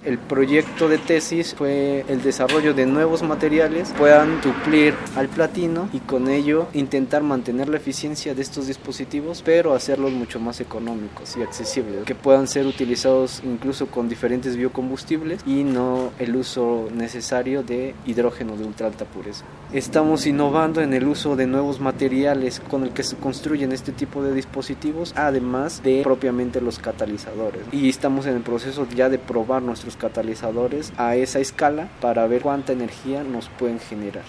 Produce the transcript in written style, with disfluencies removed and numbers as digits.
El proyecto de tesis fue el desarrollo de nuevos materiales que puedan suplir al platino y con ello intentar mantener la eficiencia de estos dispositivos, pero hacerlos mucho más económicos y accesibles, que puedan ser utilizados incluso con diferentes biocombustibles y no el uso necesario de hidrógeno de ultra alta pureza. Estamos innovando en el uso de nuevos materiales con el que se construyen este tipo de dispositivos, además de propiamente los catalizadores, y estamos en el proceso ya de probar nuestros catalizadores a esa escala para ver cuánta energía nos pueden generar.